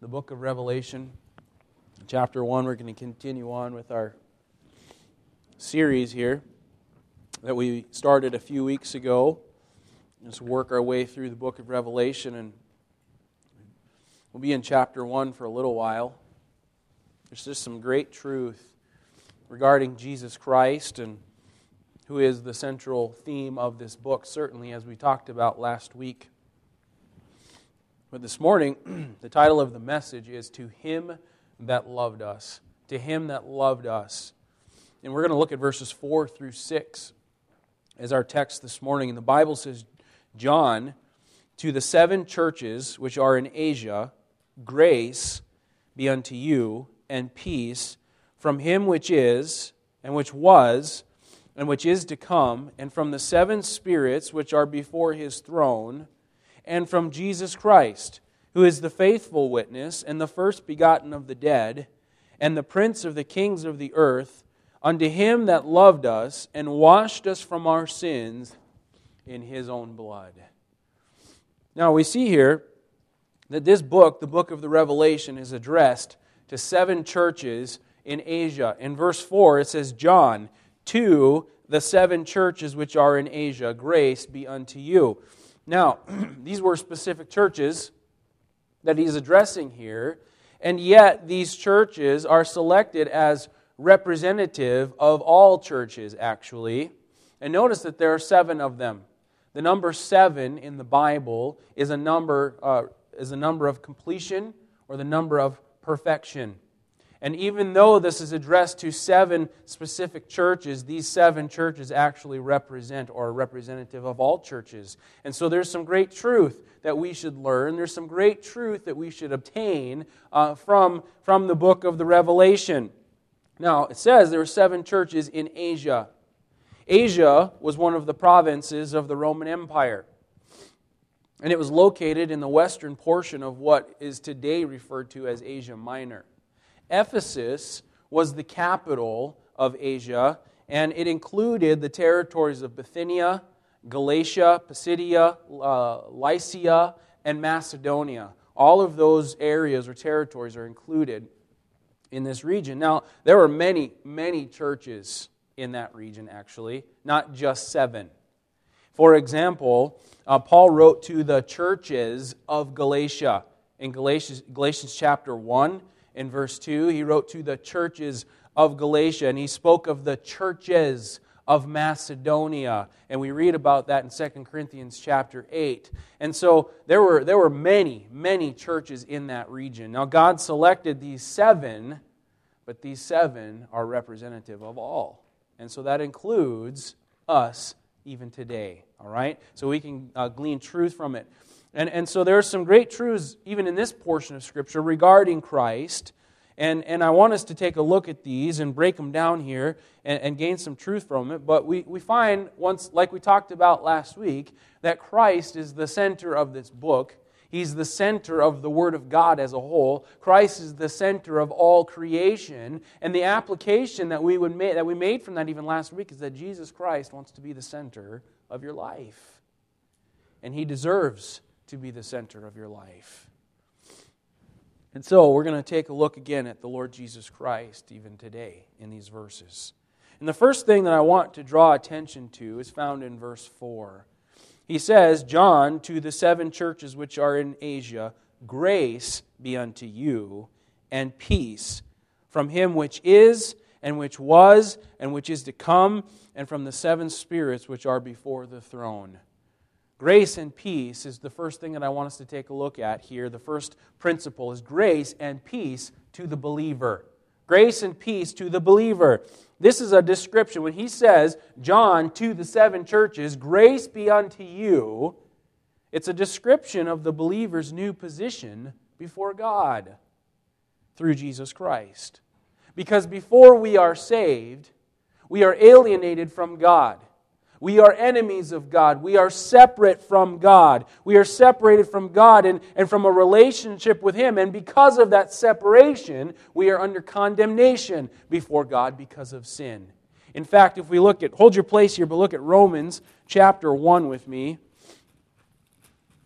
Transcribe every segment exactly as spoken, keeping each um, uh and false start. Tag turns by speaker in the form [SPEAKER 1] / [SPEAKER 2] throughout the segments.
[SPEAKER 1] the book of Revelation, chapter one. We're going to continue on with our series here that we started a few weeks ago. Let's work our way through the book of Revelation, and we'll be in chapter one for a little while. There's just some great truth regarding Jesus Christ, and who is the central theme of this book, certainly, as we talked about last week. But this morning, the title of the message is To Him That Loved Us. To Him That Loved Us. And we're going to look at verses four through six as our text this morning. And the Bible says, John, to the seven churches which are in Asia, grace be unto you, and peace from Him which is, and which was, and which is to come, and from the seven spirits which are before His throne, and from Jesus Christ, who is the faithful witness, and the first begotten of the dead, and the prince of the kings of the earth, unto Him that loved us, and washed us from our sins in His own blood. Now we see here that this book, the book of the Revelation, is addressed to seven churches in Asia. In verse four it says, John, to the seven churches which are in Asia, grace be unto you. Now, these were specific churches that he's addressing here, and yet these churches are selected as representative of all churches, actually. And notice that there are seven of them. The number seven in the Bible is a number uh, is a number of completion, or the number of perfection. And even though this is addressed to seven specific churches, these seven churches actually represent or are representative of all churches. And so there's some great truth that we should learn. There's some great truth that we should obtain uh, from, from the book of the Revelation. Now, it says there were seven churches in Asia. Asia was one of the provinces of the Roman Empire. And it was located in the western portion of what is today referred to as Asia Minor. Ephesus was the capital of Asia, and it included the territories of Bithynia, Galatia, Pisidia, uh, Lycia, and Macedonia. All of those areas or territories are included in this region. Now, there were many, many churches in that region, actually, not just seven. For example, uh, Paul wrote to the churches of Galatia. In Galatians, Galatians chapter one, in verse two, he wrote to the churches of Galatia, and he spoke of the churches of Macedonia. And we read about that in Second Corinthians chapter eight. And so there were, there were many, many churches in that region. Now God selected these seven, but these seven are representative of all. And so that includes us even today. All right? So we can uh, glean truth from it. And, and so there are some great truths even in this portion of Scripture regarding Christ. And, and I want us to take a look at these and break them down here and, and gain some truth from it. But we, we find, once, like we talked about last week, that Christ is the center of this book. He's the center of the Word of God as a whole. Christ is the center of all creation. And the application that we would make, that we made from that even last week is that Jesus Christ wants to be the center of your life. And He deserves to be the center of your life. And so we're going to take a look again at the Lord Jesus Christ even today in these verses. And the first thing that I want to draw attention to is found in verse four. He says, John, to the seven churches which are in Asia, grace be unto you, and peace from Him which is, and which was, and which is to come, and from the seven spirits which are before the throne. Grace and peace is the first thing that I want us to take a look at here. The first principle is grace and peace to the believer. Grace and peace to the believer. This is a description. When he says, John, to the seven churches, grace be unto you, it's a description of the believer's new position before God through Jesus Christ. Because before we are saved, we are alienated from God. We are enemies of God. We are separate from God. We are separated from God and, and from a relationship with Him. And because of that separation, we are under condemnation before God because of sin. In fact, if we look at, hold your place here, but look at Romans chapter one with me.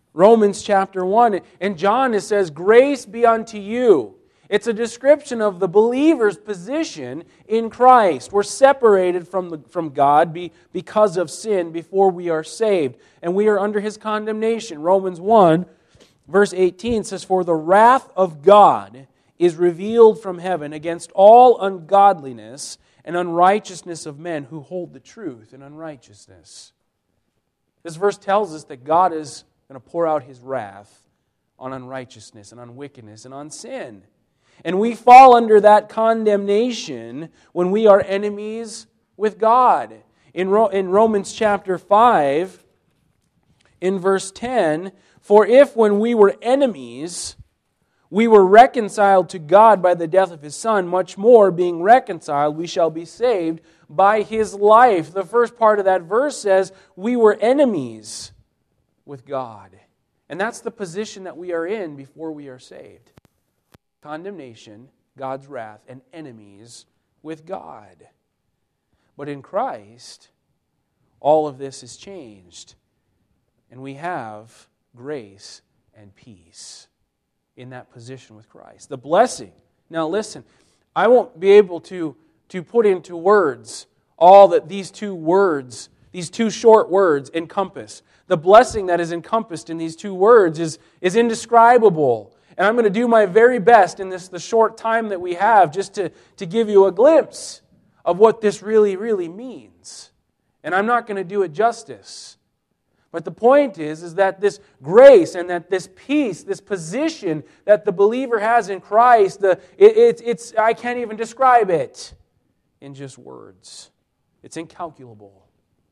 [SPEAKER 1] Romans chapter one. And John, it says, grace be unto you. It's a description of the believer's position in Christ. We're separated from, the, from God be, because of sin before we are saved. And we are under His condemnation. Romans one, verse eighteen says, for the wrath of God is revealed from heaven against all ungodliness and unrighteousness of men who hold the truth in unrighteousness. This verse tells us that God is going to pour out His wrath on unrighteousness and on wickedness and on sin. And we fall under that condemnation when we are enemies with God. In, Ro- in Romans chapter five, in verse ten, for if when we were enemies, we were reconciled to God by the death of His Son, much more, being reconciled, we shall be saved by His life. The first part of that verse says, we were enemies with God. And that's the position that we are in before we are saved. Condemnation, God's wrath, and enemies with God. But in Christ, all of this is changed. And we have grace and peace in that position with Christ. The blessing. Now listen, I won't be able to, to put into words all that these two words, these two short words encompass. The blessing that is encompassed in these two words is, is indescribable. And I'm going to do my very best in this the short time that we have just to, to give you a glimpse of what this really, really means. And I'm not going to do it justice. But the point is, is that this grace and that this peace, this position that the believer has in Christ, the, it, it, it's I can't even describe it in just words. It's incalculable.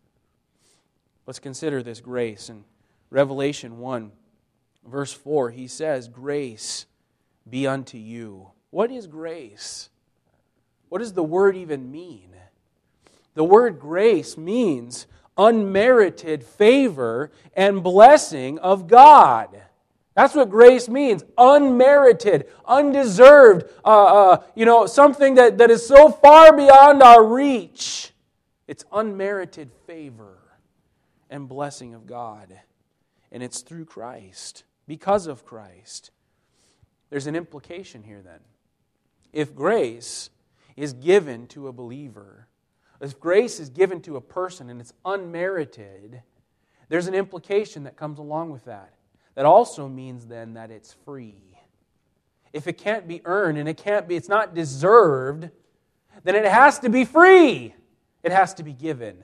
[SPEAKER 1] Let's consider this grace. In Revelation one, verse four, he says, grace be unto you. What is grace? What does the word even mean? The word grace means unmerited favor and blessing of God. That's what grace means. Unmerited, undeserved, uh, uh, you know, something that, that is so far beyond our reach. It's unmerited favor and blessing of God. And it's through Christ, because of Christ. There's an implication here then. If grace is given to a believer, if grace is given to a person and it's unmerited, there's an implication that comes along with that. That also means then that it's free. If it can't be earned and it can't be, it's not deserved, then it has to be free. It has to be given.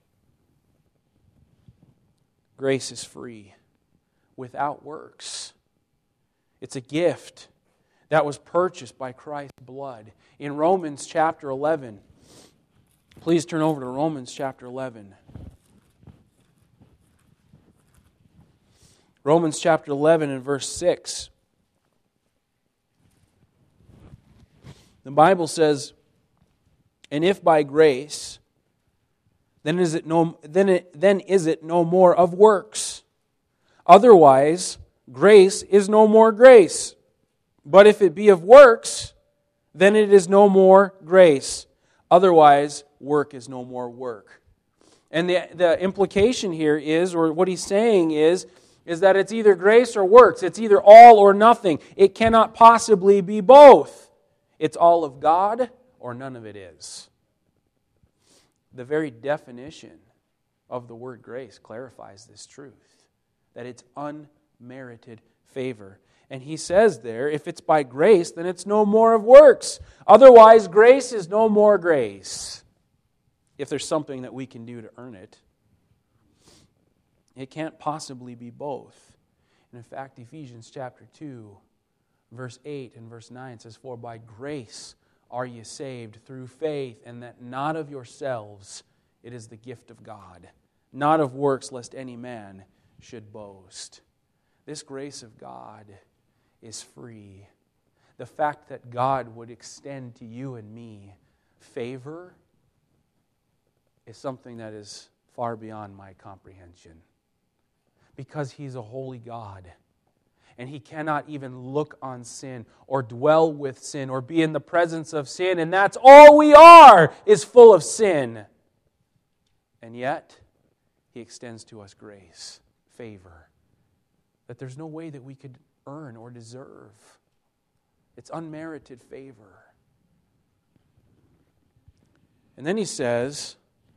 [SPEAKER 1] Grace is free, without works. It's a gift that was purchased by Christ's blood. In Romans chapter eleven, please turn over to Romans chapter eleven. Romans chapter eleven and verse six. The Bible says, and if by grace, then is it no then it, then is it no more of works. Otherwise, grace is no more grace. But if it be of works, then it is no more grace. Otherwise, work is no more work. And the, the implication here is, or what he's saying is, is that it's either grace or works. It's either all or nothing. It cannot possibly be both. It's all of God or none of it is. The very definition of the word grace clarifies this truth, that it's unmerited favor. And he says there, if it's by grace, then it's no more of works. Otherwise, grace is no more grace. If there's something that we can do to earn it, it can't possibly be both. And in fact, Ephesians chapter two, verse eight and verse nine says, for by grace are ye saved through faith, and that not of yourselves, it is the gift of God, not of works, lest any man should boast. This grace of God is free. The fact that God would extend to you and me favor is something that is far beyond my comprehension. Because He's a holy God. And He cannot even look on sin or dwell with sin or be in the presence of sin. And that's all we are, is full of sin. And yet, He extends to us grace, favor. that there's no way that we could earn or deserve. It's unmerited favor. And then he says,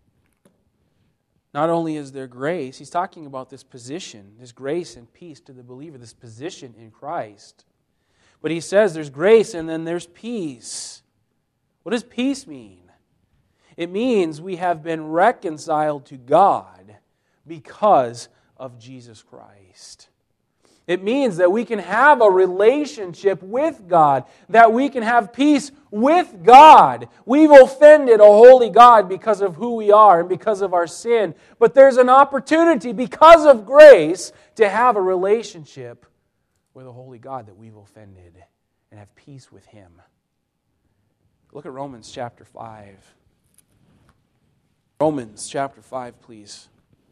[SPEAKER 1] not only is there grace, he's talking about this position, this grace and peace to the believer, this position in Christ. But he says there's grace and then there's peace. What does peace mean? It means we have been reconciled to God because of Jesus Christ. It means that we can have a relationship with God, that we can have peace with God. We've offended a holy God because of who we are and because of our sin. But there's an opportunity because of grace to have a relationship with a holy God that we've offended and have peace with Him. Look at Romans chapter five. Romans chapter five, please.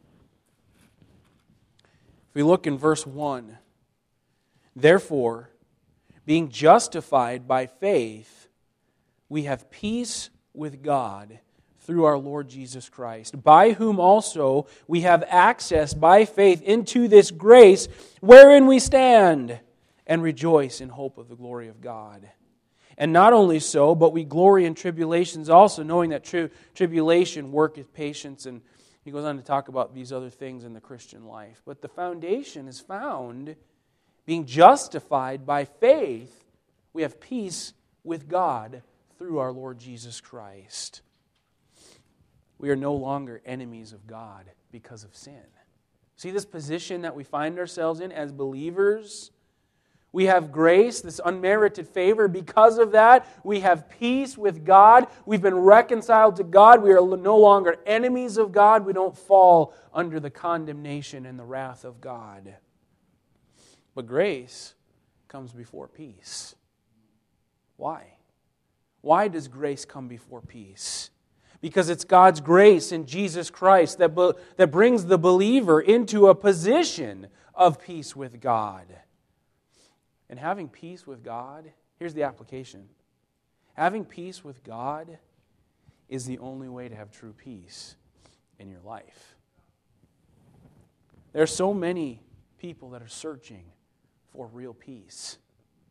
[SPEAKER 1] If we look in verse one, therefore, being justified by faith, we have peace with God through our Lord Jesus Christ, by whom also we have access by faith into this grace wherein we stand and rejoice in hope of the glory of God. And not only so, but we glory in tribulations also, knowing that tri- tribulation worketh patience. And he goes on to talk about these other things in the Christian life. But the foundation is found, being justified by faith, we have peace with God through our Lord Jesus Christ. We are no longer enemies of God because of sin. See this position that we find ourselves in as believers? We have grace, this unmerited favor. Because of that, we have peace with God. We've been reconciled to God. We are no longer enemies of God. We don't fall under the condemnation and the wrath of God. But grace comes before peace. Why? Why does grace come before peace? Because it's God's grace in Jesus Christ that, be, that brings the believer into a position of peace with God. And having peace with God, here's the application. Having peace with God is the only way to have true peace in your life. There are so many people that are searching for real peace.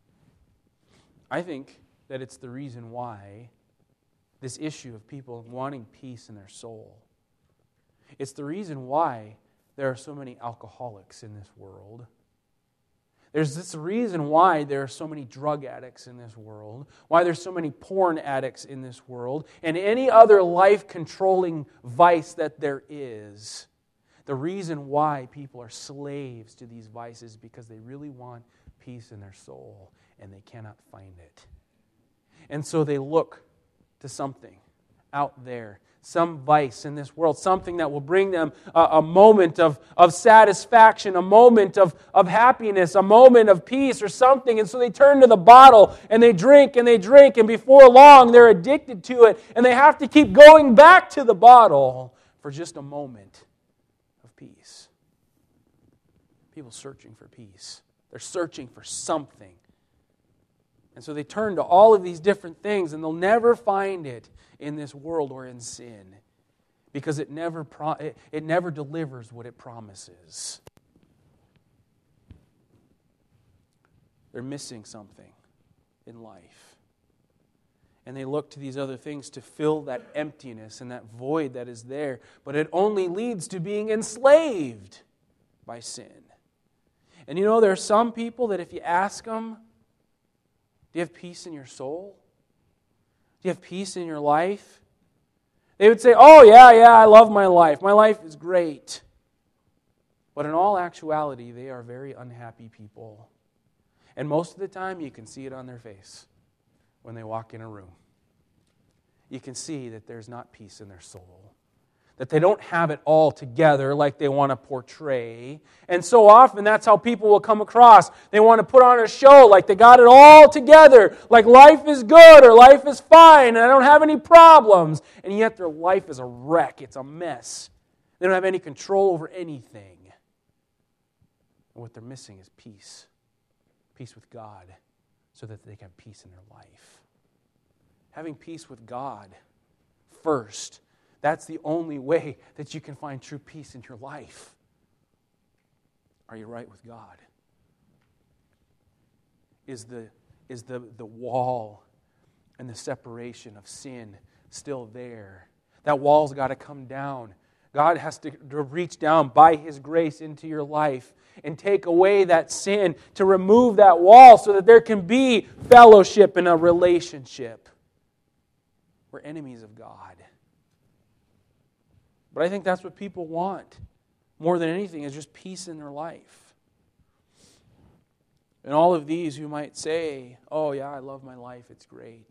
[SPEAKER 1] I think that it's the reason why this issue of people wanting peace in their soul. It's the reason why there are so many alcoholics in this world. There's this reason why there are so many drug addicts in this world, why there's so many porn addicts in this world, and any other life-controlling vice that there is. The reason why people are slaves to these vices is because they really want peace in their soul, and they cannot find it. And so they look to something out there, some vice in this world, something that will bring them a, a moment of, of satisfaction, a moment of, of happiness, a moment of peace or something. And so they turn to the bottle and they drink and they drink, and before long they're addicted to it, and they have to keep going back to the bottle for just a moment of peace. People searching for peace. They're searching for something. And so they turn to all of these different things, and they'll never find it in this world or in sin, because it never pro- it, it never delivers what it promises. They're missing something in life. And they look to these other things to fill that emptiness and that void that is there, but it only leads to being enslaved by sin. And you know, there are some people that if you ask them, do you have peace in your soul? Do you have peace in your life? They would say, oh yeah, yeah, I love my life. My life is great. But in all actuality, they are very unhappy people. And most of the time, you can see it on their face when they walk in a room. You can see that there's not peace in their soul. That they don't have it all together like they want to portray. And so often that's how people will come across. They want to put on a show like they got it all together, like life is good or life is fine and I don't have any problems. And yet their life is a wreck. It's a mess. They don't have any control over anything. And what they're missing is peace. Peace with God, so that they can have peace in their life. Having peace with God first. That's the only way that you can find true peace in your life. Are you right with God? is the, is the, the wall and the separation of sin still there. That wall's got to come down. God has to, to reach down by His grace into your life and take away that sin, to remove that wall so that there can be fellowship and a relationship. We're enemies of God. But I think that's what people want more than anything, is just peace in their life. And all of these who might say, oh yeah, I love my life, it's great.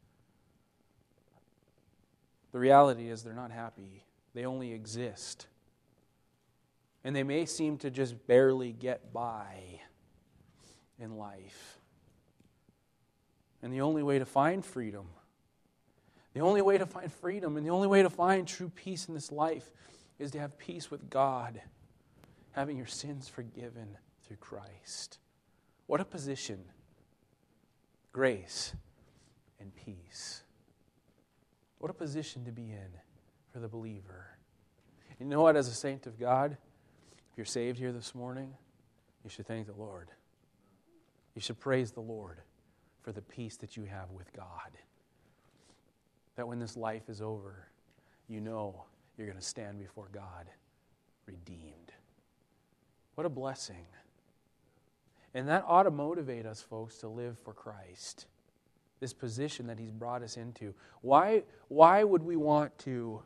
[SPEAKER 1] The reality is they're not happy. They only exist. And they may seem to just barely get by in life. And the only way to find freedom, the only way to find freedom and the only way to find true peace in this life is to have peace with God, having your sins forgiven through Christ. What a position. Grace and peace. What a position to be in for the believer. You know what, as a saint of God, if you're saved here this morning, you should thank the Lord. You should praise the Lord for the peace that you have with God. That when this life is over, you know you're going to stand before God redeemed. What a blessing. And that ought to motivate us, folks, to live for Christ. This position that He's brought us into. Why, why would we want to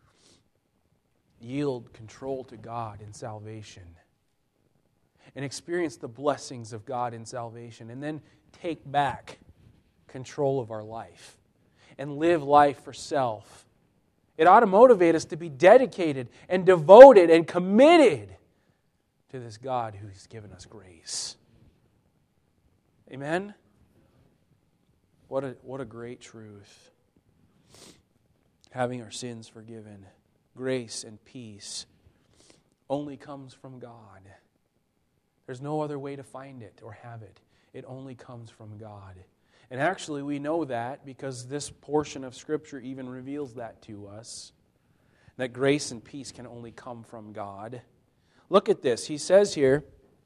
[SPEAKER 1] yield control to God in salvation and experience the blessings of God in salvation and then take back control of our life and live life for self? It ought to motivate us to be dedicated and devoted and committed to this God who's given us grace. Amen? What a, what a great truth. Having our sins forgiven, grace and peace only comes from God. There's no other way to find it or have it. It only comes from God. And actually we know that because this portion of Scripture even reveals that to us. That grace and peace can only come from God. Look at this. He says here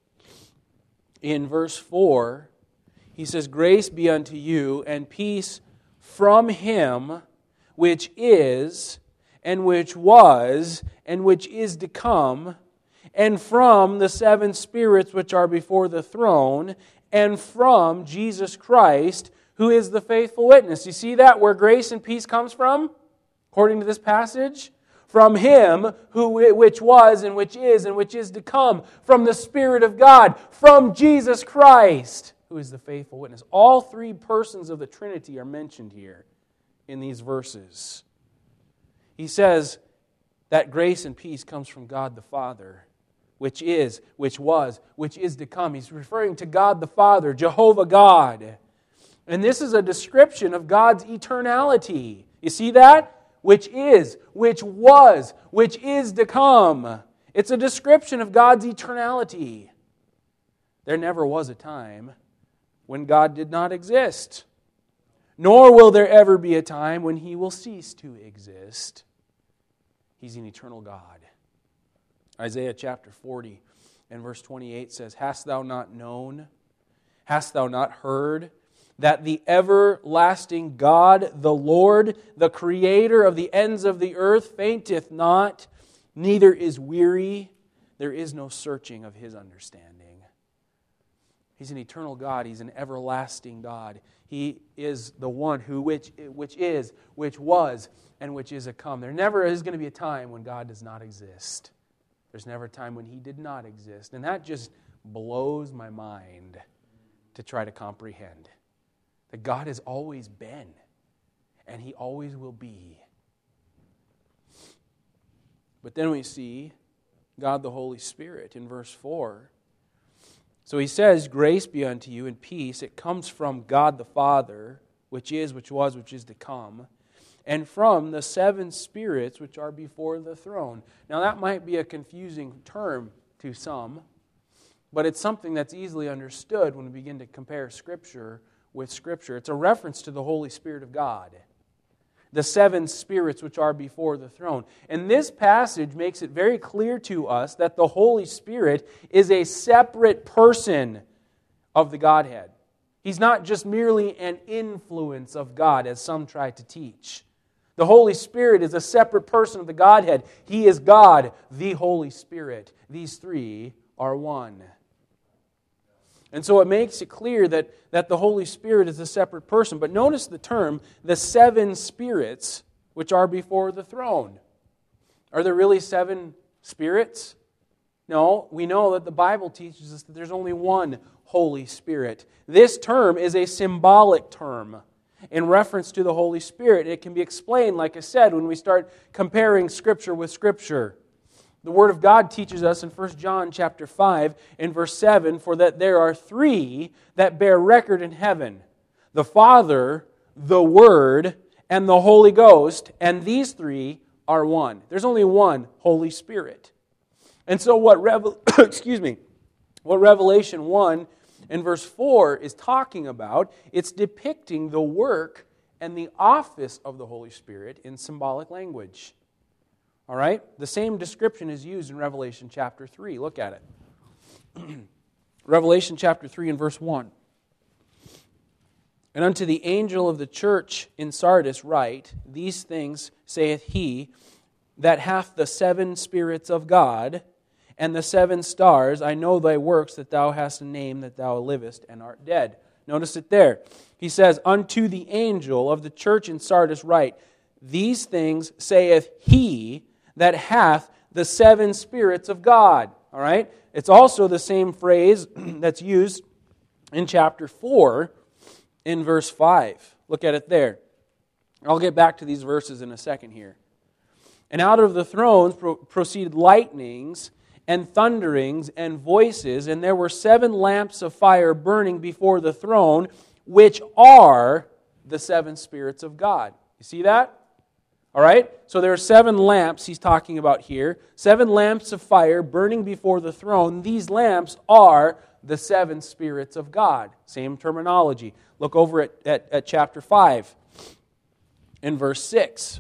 [SPEAKER 1] in verse four, he says, grace be unto you and peace from Him which is, and which was, and which is to come, and from the seven spirits which are before the throne, and from Jesus Christ, who is the faithful witness. You see that, where grace and peace comes from? According to this passage? From Him who which was, and which is, and which is to come. From the Spirit of God. From Jesus Christ, who is the faithful witness. All three persons of the Trinity are mentioned here in these verses. He says that grace and peace comes from God the Father, which is, which was, which is to come. He's referring to God the Father, Jehovah God. And this is a description of God's eternality. You see that? Which is, which was, which is to come. It's a description of God's eternality. There never was a time when God did not exist. Nor will there ever be a time when He will cease to exist. He's an eternal God. Isaiah chapter forty and verse twenty-eight says, Hast thou not known, hast thou not heard, that the everlasting God, the Lord, the Creator of the ends of the earth, fainteth not, neither is weary, there is no searching of His understanding. He's an eternal God. He's an everlasting God. He is the one who which, which is, which was, and which is to come. There never is going to be a time when God does not exist. There's never a time when He did not exist. And that just blows my mind to try to comprehend. That God has always been, and He always will be. But then we see God the Holy Spirit in verse four. So He says, grace be unto you and peace. It comes from God the Father, which is, which was, which is to come, and from the seven spirits which are before the throne. Now that might be a confusing term to some, but it's something that's easily understood when we begin to compare Scripture with Scripture. It's a reference to the Holy Spirit of God. The seven spirits which are before the throne. And this passage makes it very clear to us that the Holy Spirit is a separate person of the Godhead. He's not just merely an influence of God, as some try to teach. The Holy Spirit is a separate person of the Godhead. He is God, the Holy Spirit. These three are one. And so it makes it clear that, that the Holy Spirit is a separate person. But notice the term, the seven spirits which are before the throne. Are there really seven spirits? No, we know that the Bible teaches us that there's only one Holy Spirit. This term is a symbolic term in reference to the Holy Spirit. It can be explained, like I said, when we start comparing Scripture with Scripture. The Word of God teaches us in First John chapter five, in verse seven, for that there are three that bear record in heaven, the Father, the Word, and the Holy Ghost, and these three are one. There's only one Holy Spirit. And so what Revel- excuse me, what Revelation one in verse four is talking about, it's depicting the work and the office of the Holy Spirit in symbolic language. All right? The same description is used in Revelation chapter three. Look at it. Revelation chapter three and verse one. And unto the angel of the church in Sardis write, these things saith he that hath the seven spirits of God, and the seven stars. I know thy works, that thou hast a name, that thou livest and art dead. Notice it there. He says, unto the angel of the church in Sardis write, these things saith he that hath the seven spirits of God. All right? It's also the same phrase that's used in chapter four in verse five. Look at it there. I'll get back to these verses in a second here. And out of the thrones pro- proceeded lightnings and thunderings and voices, and there were seven lamps of fire burning before the throne, which are the seven spirits of God. You see that? All right? So there are seven lamps he's talking about here. Seven lamps of fire burning before the throne. These lamps are the seven spirits of God. Same terminology. Look over at, at, at chapter five in verse six.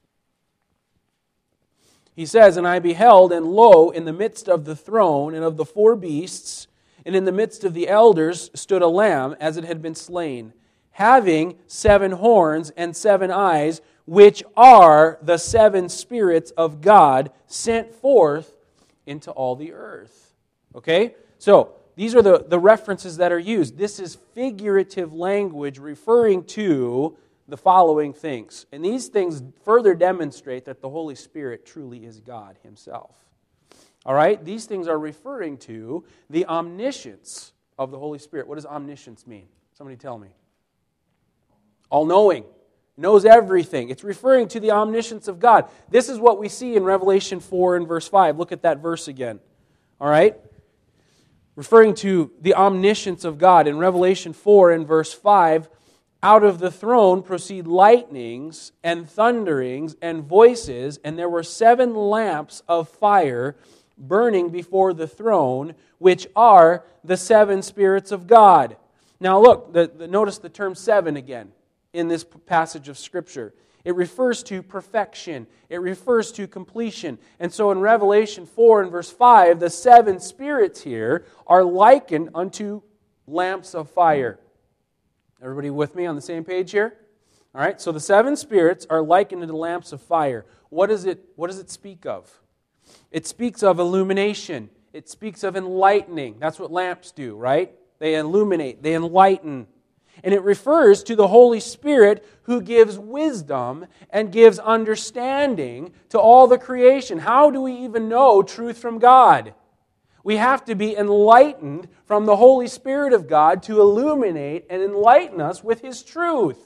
[SPEAKER 1] He says, and I beheld, and lo, in the midst of the throne and of the four beasts, and in the midst of the elders stood a lamb, as it had been slain, having seven horns and seven eyes, which are the seven spirits of God sent forth into all the earth. Okay? So, these are the, the references that are used. This is figurative language referring to the following things. And these things further demonstrate that the Holy Spirit truly is God Himself. All right? These things are referring to the omniscience of the Holy Spirit. What does omniscience mean? Somebody tell me. All-knowing. Knows everything. It's referring to the omniscience of God. This is what we see in Revelation four and verse five. Look at that verse again. All right? Referring to the omniscience of God. In Revelation four and verse five, out of the throne proceed lightnings and thunderings and voices, and there were seven lamps of fire burning before the throne, which are the seven spirits of God. Now look, the, the, notice the term seven again in this passage of Scripture. It refers to perfection. It refers to completion. And so in Revelation four and verse five, the seven spirits here are likened unto lamps of fire. Everybody with me on the same page here? All right, so the seven spirits are likened to the lamps of fire. What does it, what does it speak of? It speaks of illumination. It speaks of enlightening. That's what lamps do, right? They illuminate, they enlighten. And it refers to the Holy Spirit who gives wisdom and gives understanding to all the creation. How do we even know truth from God? We have to be enlightened from the Holy Spirit of God to illuminate and enlighten us with His truth.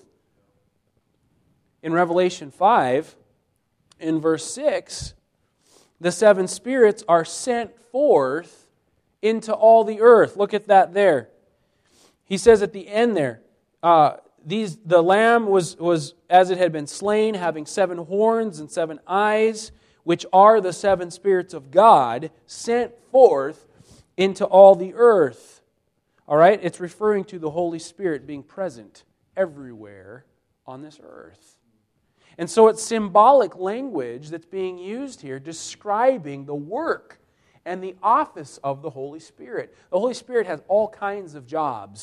[SPEAKER 1] In Revelation five, in verse six, the seven spirits are sent forth into all the earth. Look at that there. He says at the end there, uh, these the Lamb was, was as it had been slain, having seven horns and seven eyes, which are the seven spirits of God, sent forth into all the earth. All right? It's referring to the Holy Spirit being present everywhere on this earth. And so it's symbolic language that's being used here describing the work and the office of the Holy Spirit. The Holy Spirit has all kinds of jobs.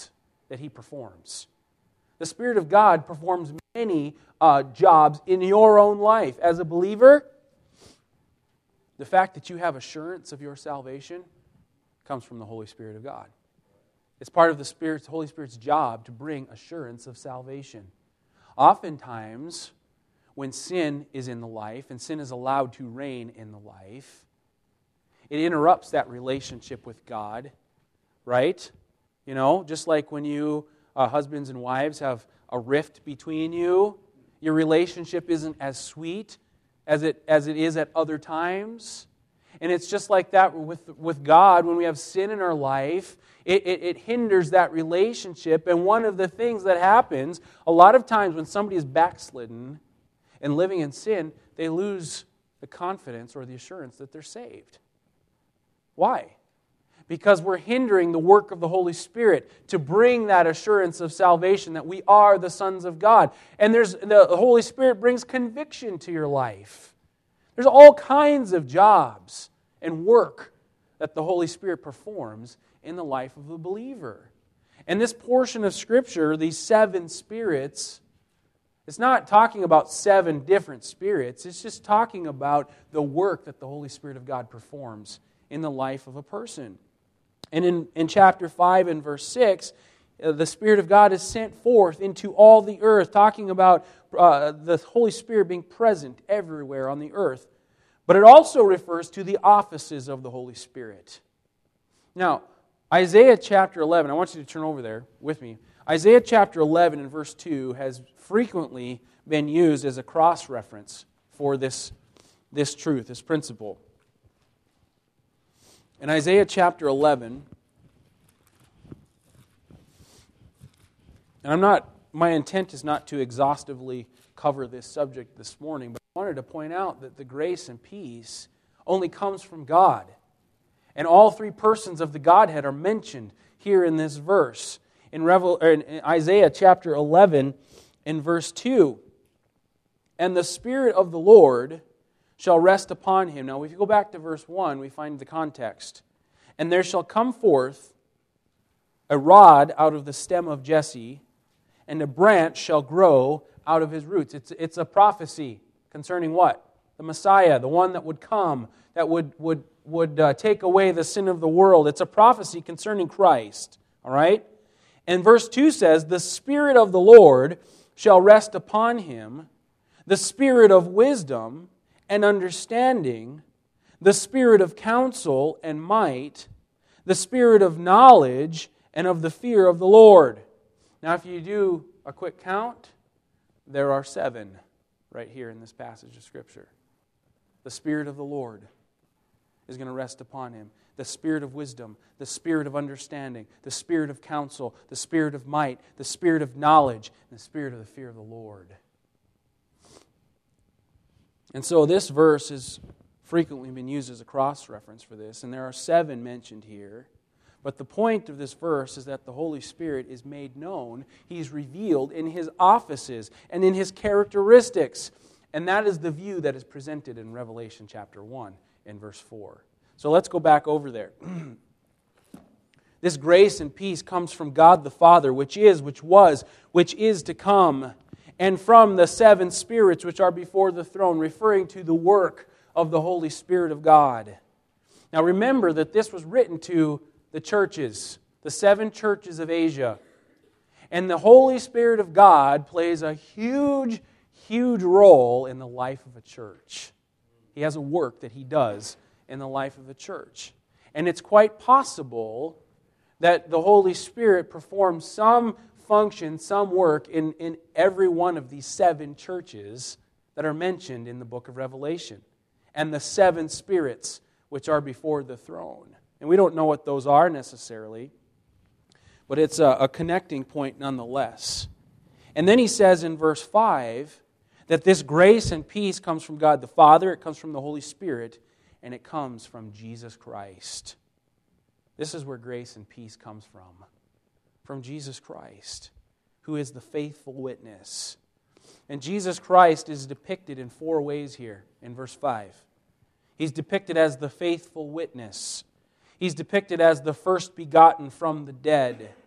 [SPEAKER 1] that He performs. The Spirit of God performs many uh, jobs in your own life. As a believer, the fact that you have assurance of your salvation comes from the Holy Spirit of God. It's part of the Spirit's, Holy Spirit's job to bring assurance of salvation. Oftentimes, when sin is in the life, and sin is allowed to reign in the life, it interrupts that relationship with God, right? You know, just like when you, uh, husbands and wives, have a rift between you, your relationship isn't as sweet as it as it is at other times. And it's just like that with, with God. When we have sin in our life, it, it, it hinders that relationship. And one of the things that happens, a lot of times when somebody is backslidden and living in sin, they lose the confidence or the assurance that they're saved. Why? Because we're hindering the work of the Holy Spirit to bring that assurance of salvation that we are the sons of God. And there's the Holy Spirit brings conviction to your life. There's all kinds of jobs and work that the Holy Spirit performs in the life of the believer. And this portion of Scripture, these seven spirits, it's not talking about seven different spirits. It's just talking about the work that the Holy Spirit of God performs in the life of a person. And in, in chapter five and verse six, uh, the Spirit of God is sent forth into all the earth, talking about uh, the Holy Spirit being present everywhere on the earth. But it also refers to the offices of the Holy Spirit. Now, Isaiah chapter eleven, I want you to turn over there with me. Isaiah chapter eleven and verse two has frequently been used as a cross-reference for this, this truth, this principle. In Isaiah chapter eleven, and I'm not, my intent is not to exhaustively cover this subject this morning, but I wanted to point out that the grace and peace only comes from God. And all three persons of the Godhead are mentioned here in this verse. In, Revel, or in Isaiah chapter eleven, in verse two, and the Spirit of the Lord shall rest upon him. Now, if you go back to verse one, we find the context. And there shall come forth a rod out of the stem of Jesse, and a branch shall grow out of his roots. It's, it's a prophecy concerning what? The Messiah, the one that would come, that would, would, would uh, take away the sin of the world. It's a prophecy concerning Christ. All right? And verse two says, the Spirit of the Lord shall rest upon him, the Spirit of wisdom and understanding, the Spirit of counsel and might, the Spirit of knowledge and of the fear of the Lord. Now, if you do a quick count, there are seven right here in this passage of Scripture. The Spirit of the Lord is going to rest upon him. The Spirit of wisdom, the Spirit of understanding, the Spirit of counsel, the Spirit of might, the Spirit of knowledge, and the Spirit of the fear of the Lord. And so this verse has frequently been used as a cross-reference for this, and there are seven mentioned here. But the point of this verse is that the Holy Spirit is made known. He's revealed in His offices and in His characteristics. And that is the view that is presented in Revelation chapter one and verse four. So let's go back over there. This grace and peace comes from God the Father, which is, which was, which is to come, and from the seven spirits which are before the throne, referring to the work of the Holy Spirit of God. Now remember that this was written to the churches, the seven churches of Asia. And the Holy Spirit of God plays a huge, huge role in the life of a church. He has a work that He does in the life of a church. And it's quite possible that the Holy Spirit performs some function, some work in, in every one of these seven churches that are mentioned in the book of Revelation. And the seven spirits which are before the throne. And we don't know what those are necessarily, but it's a, a connecting point nonetheless. And then he says in verse five that this grace and peace comes from God the Father, it comes from the Holy Spirit, and it comes from Jesus Christ. This is where grace and peace comes from. From Jesus Christ, who is the faithful witness. And Jesus Christ is depicted in four ways here in verse five. He's depicted as the faithful witness. He's depicted as the first begotten from the dead.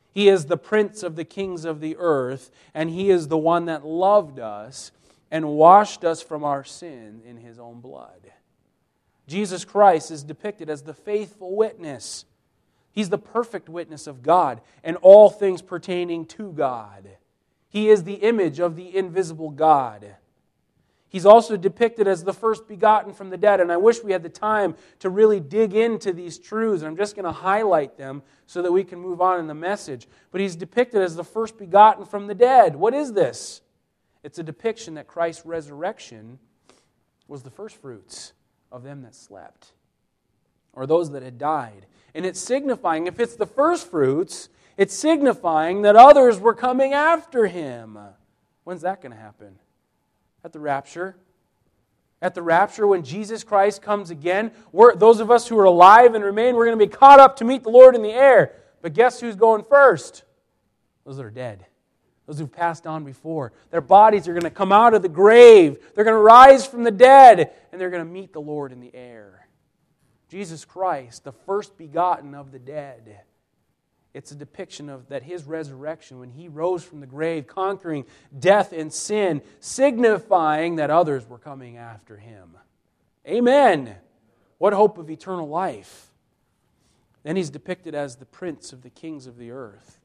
[SPEAKER 1] He is the Prince of the kings of the earth, and He is the one that loved us and washed us from our sin in His own blood. Jesus Christ is depicted as the faithful witness. He's the perfect witness of God and all things pertaining to God. He is the image of the invisible God. He's also depicted as the first begotten from the dead, and I wish we had the time to really dig into these truths. I'm just going to highlight them so that we can move on in the message. But He's depicted as the first begotten from the dead. What is this? It's a depiction that Christ's resurrection was the first fruits of them that slept, or those that had died. And it's signifying, if it's the first fruits, it's signifying that others were coming after Him. When's that going to happen? At the rapture. At the rapture, when Jesus Christ comes again, we're, those of us who are alive and remain, we're going to be caught up to meet the Lord in the air. But guess who's going first? Those that are dead. Those who've passed on before. Their bodies are going to come out of the grave. They're going to rise from the dead. And they're going to meet the Lord in the air. Jesus Christ, the first begotten of the dead. It's a depiction of that His resurrection, when He rose from the grave, conquering death and sin, signifying that others were coming after Him. Amen. What hope of eternal life. Then He's depicted as the Prince of the kings of the earth.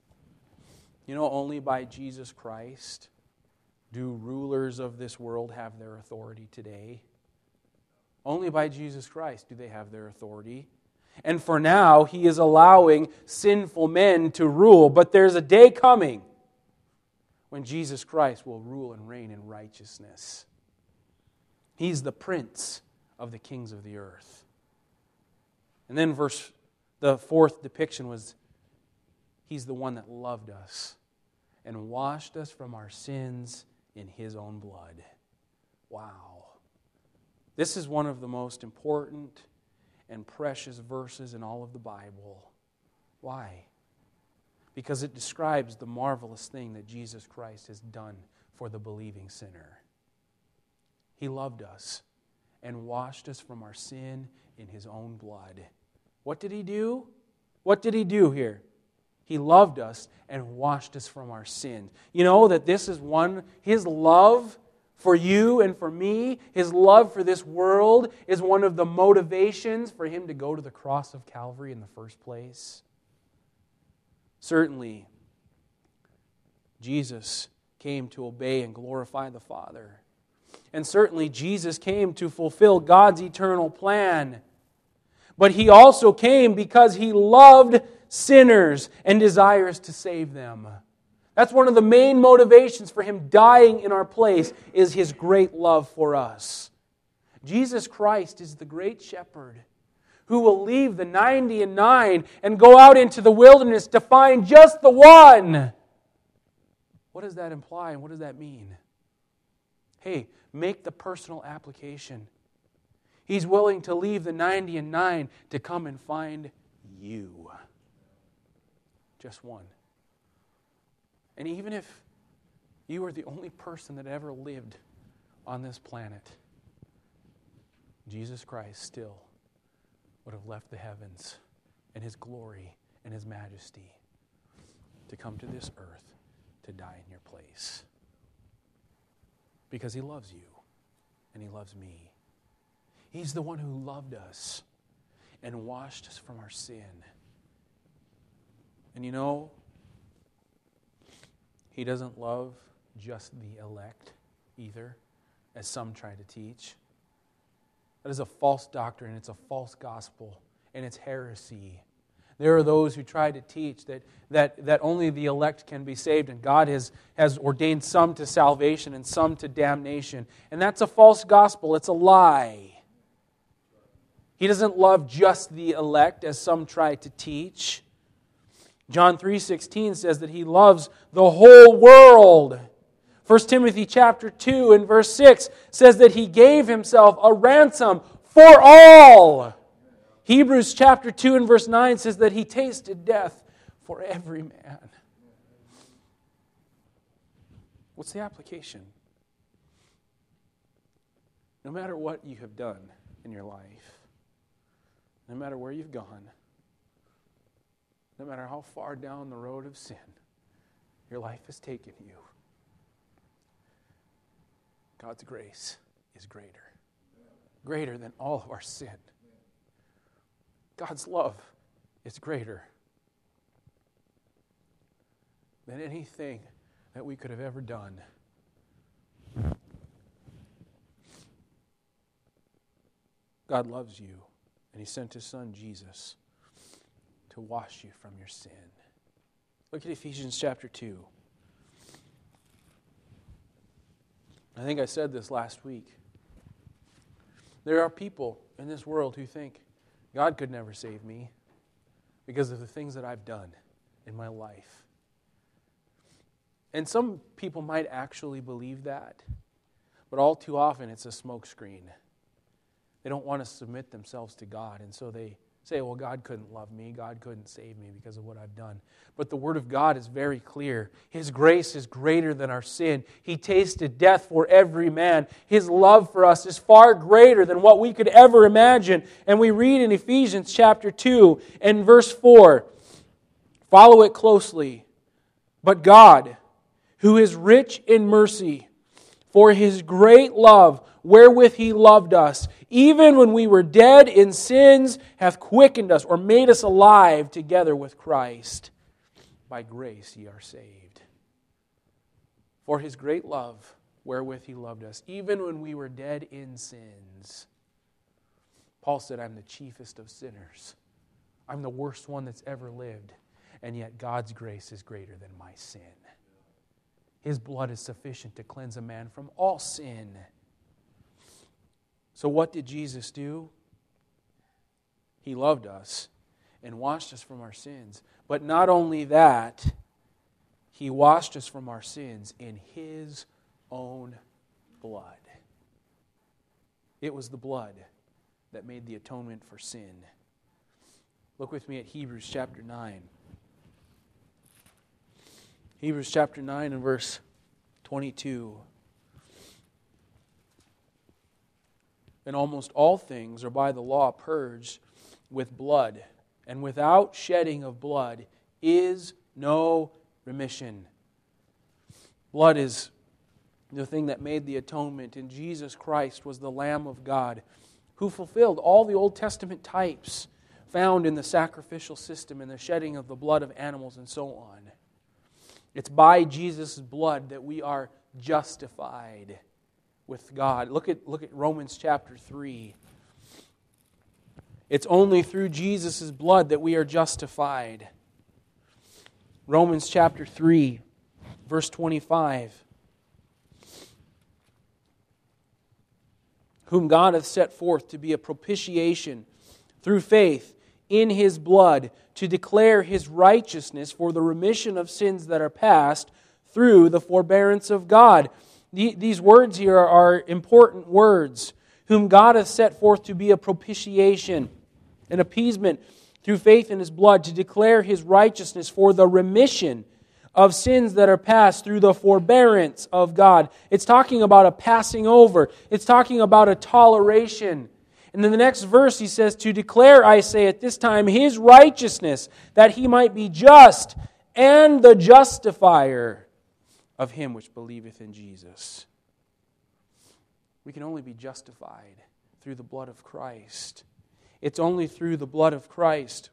[SPEAKER 1] You know, only by Jesus Christ do rulers of this world have their authority today. Only by Jesus Christ do they have their authority. And for now, He is allowing sinful men to rule. But there's a day coming when Jesus Christ will rule and reign in righteousness. He's the Prince of the kings of the earth. And then verse, the fourth depiction was, He's the one that loved us and washed us from our sins in His own blood. Wow. This is one of the most important and precious verses in all of the Bible. Why? Because it describes the marvelous thing that Jesus Christ has done for the believing sinner. He loved us and washed us from our sin in His own blood. What did He do? What did He do here? He loved us and washed us from our sin. You know that this is one, His love for you and for me, His love for this world is one of the motivations for Him to go to the cross of Calvary in the first place. Certainly, Jesus came to obey and glorify the Father. And certainly, Jesus came to fulfill God's eternal plan. But He also came because He loved sinners and desires to save them. That's one of the main motivations for Him dying in our place, is His great love for us. Jesus Christ is the great shepherd who will leave the ninety and nine and go out into the wilderness to find just the one. What does that imply and what does that mean? Hey, make the personal application. He's willing to leave the ninety and nine to come and find you. Just one. And even if you were the only person that ever lived on this planet, Jesus Christ still would have left the heavens and His glory and His majesty to come to this earth to die in your place. Because He loves you and He loves me. He's the one who loved us and washed us from our sin. And you know, He doesn't love just the elect either, as some try to teach. That is a false doctrine. It's a false gospel, and it's heresy. There are those who try to teach that, that, that only the elect can be saved, and God has, has ordained some to salvation and some to damnation. And that's a false gospel. It's a lie. He doesn't love just the elect, as some try to teach. John three sixteen says that He loves the whole world. First Timothy chapter two and verse six says that He gave Himself a ransom for all. Hebrews chapter two and verse nine says that He tasted death for every man. What's the application? No matter what you have done in your life, no matter where you've gone, no matter how far down the road of sin your life has taken you, God's grace is greater. Greater than all of our sin. God's love is greater than anything that we could have ever done. God loves you, and He sent His Son, Jesus, to wash you from your sin. Look at Ephesians chapter two. I think I said this last week. There are people in this world who think God could never save me because of the things that I've done in my life. And some people might actually believe that, but all too often it's a smokescreen. They don't want to submit themselves to God, and so they say, well, God couldn't love me, God couldn't save me because of what I've done. But the Word of God is very clear. His grace is greater than our sin. He tasted death for every man. His love for us is far greater than what we could ever imagine. And we read in Ephesians chapter two and verse four, follow it closely. But God, who is rich in mercy, for His great love wherewith He loved us, even when we were dead in sins, hath quickened us, or made us alive together with Christ. By grace ye are saved. For His great love wherewith He loved us, even when we were dead in sins. Paul said, I'm the chiefest of sinners. I'm the worst one that's ever lived. And yet God's grace is greater than my sin. His blood is sufficient to cleanse a man from all sin. So what did Jesus do? He loved us and washed us from our sins. But not only that, He washed us from our sins in His own blood. It was the blood that made the atonement for sin. Look with me at Hebrews chapter nine. Hebrews chapter nine and verse twenty-two. And almost all things are by the law purged with blood, and without shedding of blood is no remission. Blood is the thing that made the atonement, and Jesus Christ was the Lamb of God who fulfilled all the Old Testament types found in the sacrificial system and the shedding of the blood of animals and so on. It's by Jesus' blood that we are justified with God. Look at, look at Romans chapter three. It's only through Jesus' blood that we are justified. Romans chapter three, verse twenty-five. Whom God hath set forth to be a propitiation through faith in His blood, to declare His righteousness for the remission of sins that are past through the forbearance of God. These words here are important words. Whom God hath set forth to be a propitiation, an appeasement through faith in His blood, to declare His righteousness for the remission of sins that are past through the forbearance of God. It's talking about a passing over. It's talking about a toleration. And in the next verse he says, to declare, I say at this time, His righteousness, that He might be just and the justifier of him which believeth in Jesus. We can only be justified through the blood of Christ. It's only through the blood of Christ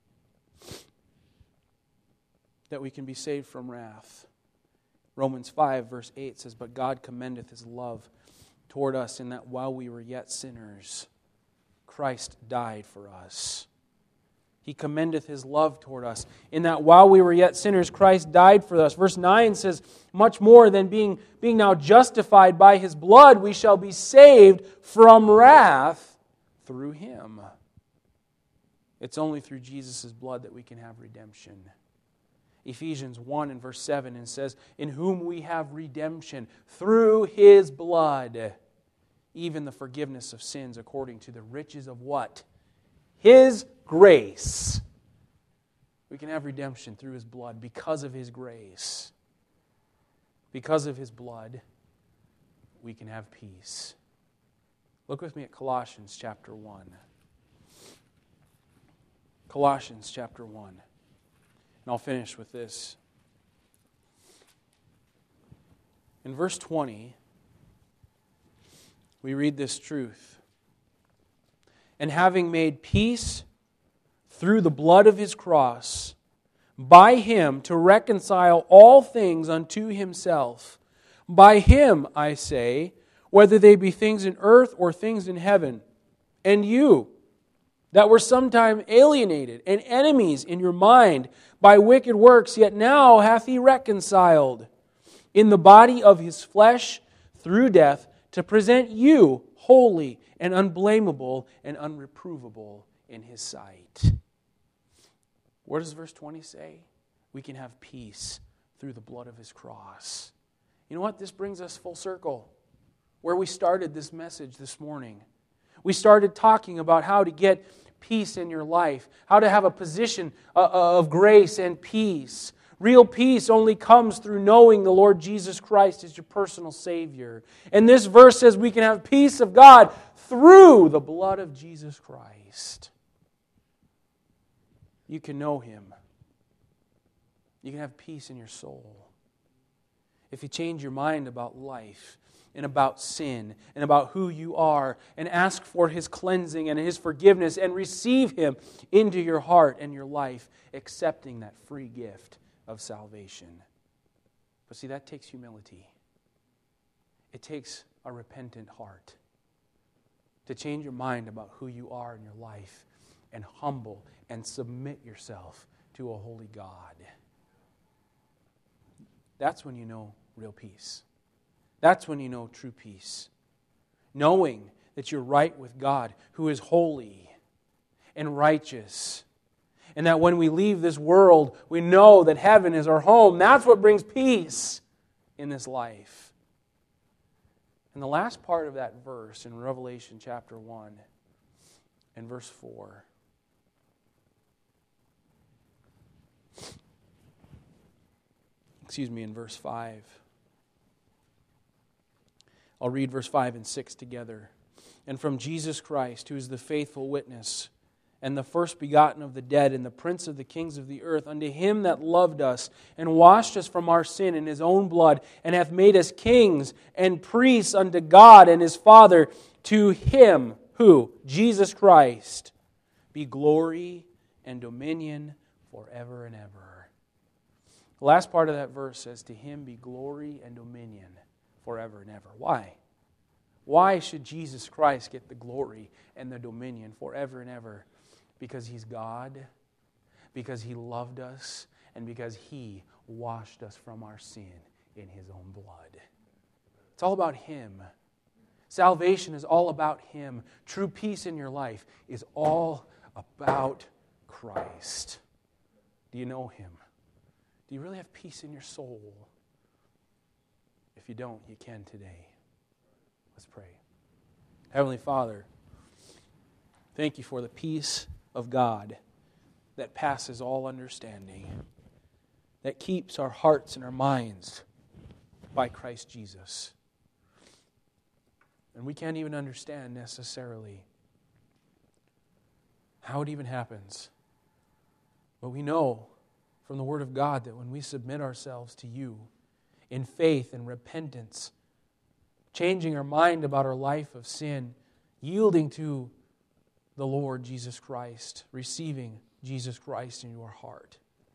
[SPEAKER 1] that we can be saved from wrath. Romans five verse eight says, but God commendeth His love toward us in that while we were yet sinners, Christ died for us. He commendeth His love toward us in that while we were yet sinners, Christ died for us. Verse nine says, much more than being, being now justified by His blood, we shall be saved from wrath through Him. It's only through Jesus' blood that we can have redemption. Ephesians one and verse seven, and says, in whom we have redemption through His blood, even the forgiveness of sins according to the riches of what? His grace. We can have redemption through His blood because of His grace. Because of His blood, we can have peace. Look with me at Colossians chapter one. Colossians chapter one. And I'll finish with this. In verse twenty, we read this truth. And having made peace through the blood of His cross, by Him to reconcile all things unto Himself. By Him, I say, whether they be things in earth or things in heaven. And you, that were sometime alienated and enemies in your mind by wicked works, yet now hath He reconciled in the body of His flesh through death, to present you holy and unblameable and unreprovable in His sight. What does verse twenty say? We can have peace through the blood of His cross. You know what? This brings us full circle where we started this message this morning. We started talking about how to get peace in your life, how to have a position of grace and peace. Real peace only comes through knowing the Lord Jesus Christ as your personal Savior. And this verse says we can have peace of God through the blood of Jesus Christ. You can know Him. You can have peace in your soul. If you change your mind about life and about sin and about who you are and ask for His cleansing and His forgiveness and receive Him into your heart and your life, accepting that free gift of salvation. But see, that takes humility. It takes a repentant heart to change your mind about who you are in your life and humble and submit yourself to a holy God. That's when you know real peace. That's when you know true peace. Knowing that you're right with God, who is holy and righteous. And that when we leave this world, we know that heaven is our home. That's what brings peace in this life. And the last part of that verse in Revelation chapter one and verse four. Excuse me, in verse five. I'll read verse five and six together. And from Jesus Christ, who is the faithful witness, and the first begotten of the dead, and the prince of the kings of the earth, unto Him that loved us, and washed us from our sin in His own blood, and hath made us kings and priests unto God and His Father, to Him, who? Jesus Christ, be glory and dominion forever and ever. The last part of that verse says, to Him be glory and dominion forever and ever. Why? Why should Jesus Christ get the glory and the dominion forever and ever? Because He's God, because He loved us, and because He washed us from our sin in His own blood. It's all about Him. Salvation is all about Him. True peace in your life is all about Christ. Do you know Him? Do you really have peace in your soul? If you don't, you can today. Let's pray. Heavenly Father, thank You for the peace of God that passes all understanding, that keeps our hearts and our minds by Christ Jesus. And we can't even understand necessarily how it even happens. But we know from the Word of God that when we submit ourselves to You in faith and repentance, changing our mind about our life of sin, yielding to the Lord Jesus Christ, receiving Jesus Christ in your heart,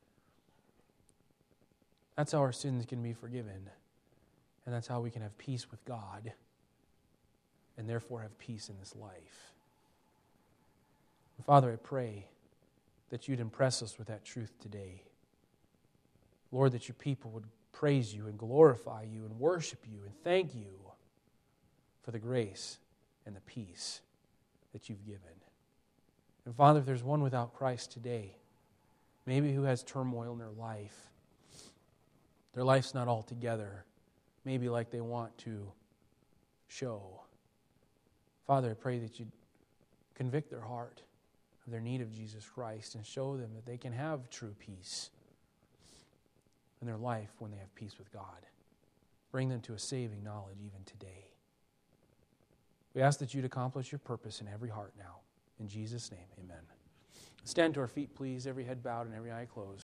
[SPEAKER 1] that's how our sins can be forgiven. And that's how we can have peace with God and therefore have peace in this life. Father, I pray that You'd impress us with that truth today. Lord, that Your people would praise You and glorify You and worship You and thank You for the grace and the peace that You've given. And Father, if there's one without Christ today, maybe who has turmoil in their life, their life's not all together, maybe like they want to show. Father, I pray that You'd convict their heart of their need of Jesus Christ and show them that they can have true peace in their life when they have peace with God. Bring them to a saving knowledge even today. We ask that You'd accomplish Your purpose in every heart now. In Jesus' name, amen. Stand to our feet, please, every head bowed and every eye closed.